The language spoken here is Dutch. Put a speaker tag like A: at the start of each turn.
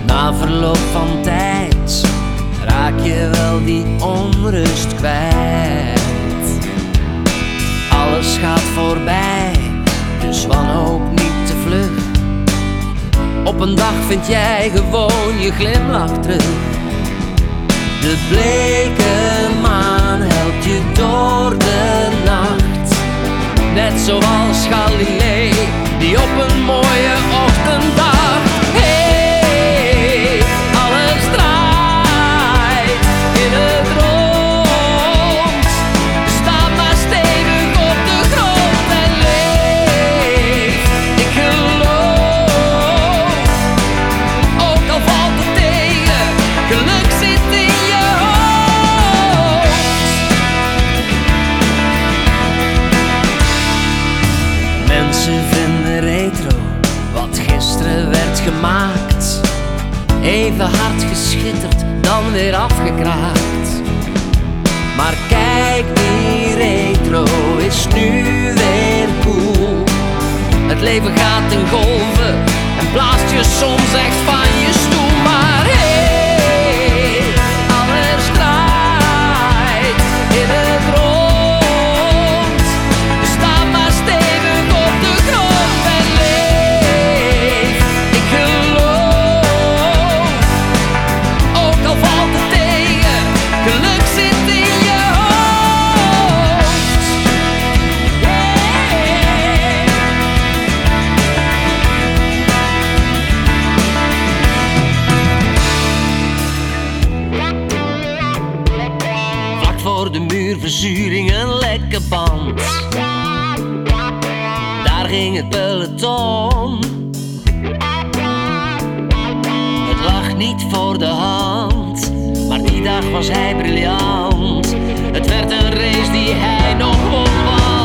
A: Na verloop van tijd raak je wel die onrust kwijt. Alles gaat voorbij, dus wanhoop niet te vlug. Op een dag vind jij gewoon je glimlach terug. De bleke maan helpt je door de nacht. Net zoals Galilei, die op een mooie ochtend dacht: hey, alles draait in het rond. Sta maar stevig op de grond en leef. Ik geloof, ook al valt het tegen, geluk zit in je hoofd. Mensen vinden retro wat gisteren werd gemaakt even hard geschitterd, dan weer afgekraakt. Maar kijk, die retro is nu weer cool. Het leven gaat in golven en blaast je soms echt van je stoel. Maar hey, alles draait in het rond. Sta maar stevig op de grond en leef. Ik geloof, ook al valt het tegen, geluk zit in je hoofd. Vlak voor de muurverzuring een lekke band. Daar ging het peloton. Het lag niet voor de hand, maar die dag was hij briljant. Het werd een race die hij nog won.